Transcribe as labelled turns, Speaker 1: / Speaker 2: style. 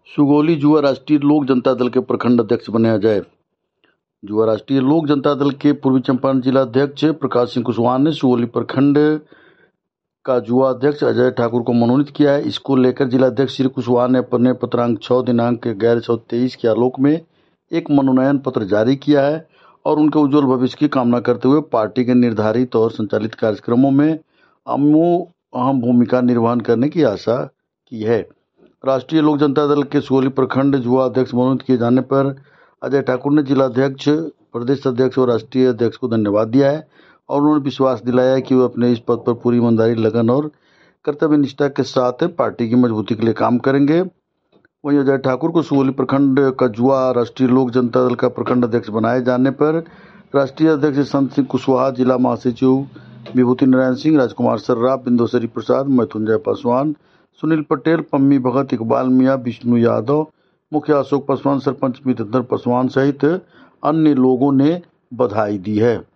Speaker 1: सुगौली जुआ राष्ट्रीय लोक जनता दल के प्रखंड अध्यक्ष बने अजय। जुआ राष्ट्रीय लोक जनता दल के पूर्वी चंपारण जिला अध्यक्ष प्रकाश सिंह कुशवाहा ने सुगौली प्रखंड का जुआ अध्यक्ष अजय ठाकुर को मनोनीत किया है। इसको लेकर जिलाध्यक्ष श्री कुशवाहा ने अपने पत्रांक 6 दिनांक 11/6/23 के आलोक में एक मनोनयन पत्र जारी किया है और उनके उज्जवल भविष्य की कामना करते हुए पार्टी के निर्धारित और संचालित कार्यक्रमों में अहम भूमिका निर्वहन करने की आशा की है। राष्ट्रीय लोक जनता दल के सुगौली प्रखंड जुआ अध्यक्ष मनोनीत किए जाने पर अजय ठाकुर ने जिलाध्यक्ष, प्रदेश अध्यक्ष और राष्ट्रीय अध्यक्ष को धन्यवाद दिया है और उन्होंने विश्वास दिलाया है कि वे अपने इस पद पर पूरी ईमानदारी, लगन और कर्तव्य निष्ठा के साथ पार्टी की मजबूती के लिए काम करेंगे। वहीं अजय ठाकुर को सुगौली प्रखंड का जुआ राष्ट्रीय लोक जनता दल का प्रखंड अध्यक्ष बनाए जाने पर राष्ट्रीय अध्यक्ष संत सिंह कुशवाहा, जिला महासचिव विभूति नारायण सिंह, राजकुमार सर्राफ, बिंदुसरी प्रसाद, मैथुंजय पासवान, सुनील पटेल, पम्मी भगत, इकबाल मियाँ, विष्णु यादव, मुखिया अशोक पासवान, सरपंच मितंदर पासवान सहित अन्य लोगों ने बधाई दी है।